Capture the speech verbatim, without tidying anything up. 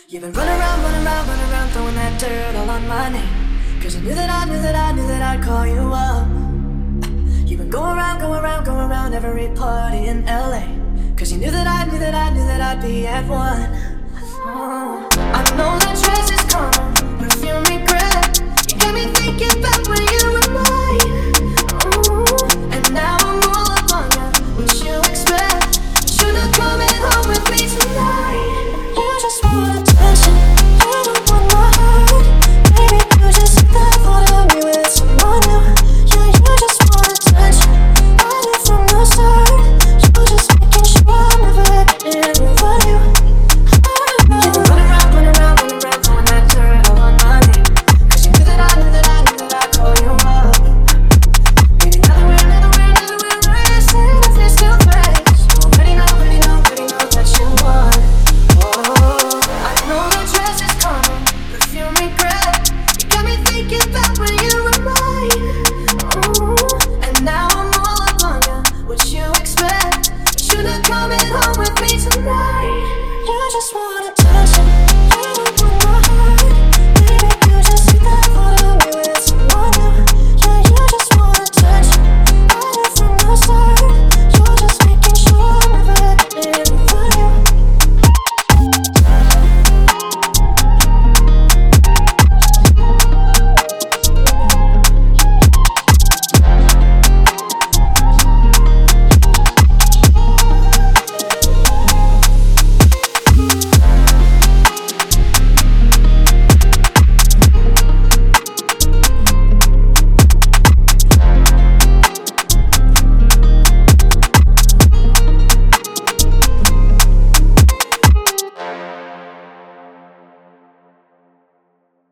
You've been running around, running around, running around, throwing that dirt all on my name. Cause you knew that I knew that I knew that I'd call you up. You've been going around, going around, going around every party in L A. Cause you knew that I knew that I knew that I'd be at one.